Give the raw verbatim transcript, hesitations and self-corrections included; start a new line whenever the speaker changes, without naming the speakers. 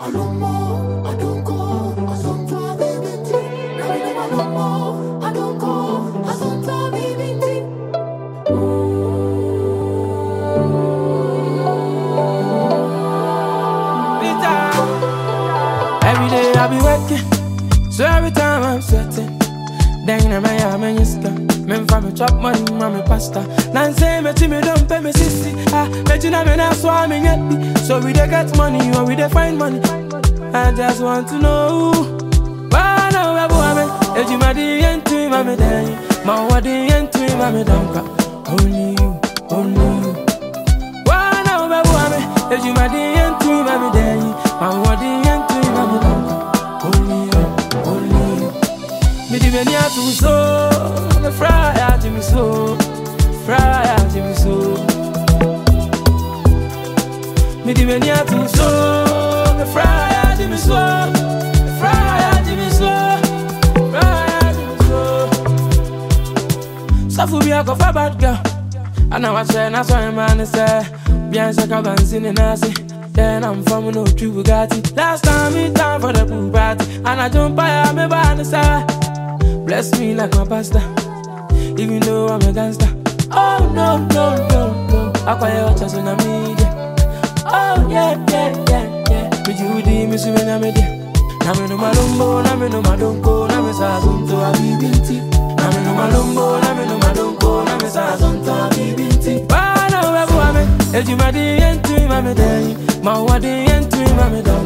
I don't know, I don't go, I don't try baby tea. Now we never no more, I don't go, I don't try baby tea.
Every day I be working, so every time I'm sweating. Then I'm a man, you scam. Men from me chop money, mommy pasta. Nan say me to me don't pay me sissy. Ah, bet you never know swam in yet. So we dey get money or we dey find money. I just want to know why now we boy me. If you my the end to me, me day. My what the end to me, me don't cry. Only you, only you. Why now we boy me. If you my the end to me, me day. My what the end to me, me don't cry. Only you, only you. Me di venia tu so, me fry out me so, fry out me so. Me di venia tu so, me fry out me so, fry out me so, fry out me so. Safu bi a go for bad girl, and I was saying I saw him and say, bien se caban sin nasi. Then I'm from no true Bugatti. Last time we time for the pool party, and I jump by me by the side. Bless me like my pastor, even though I'm a gangster. Oh no, no, no, no. I call you just in a media. Oh yeah, yeah, yeah, yeah. But you did me so many a media. Na me no malumbo, na me no madonko, na me sa zonto a bibinti. Na me no malumbo, na me no madonko, na me sa zonto a bibinti. Ba na we bo ame, e ju ma di entu ma me dey. Ma wa di entu ma me dey.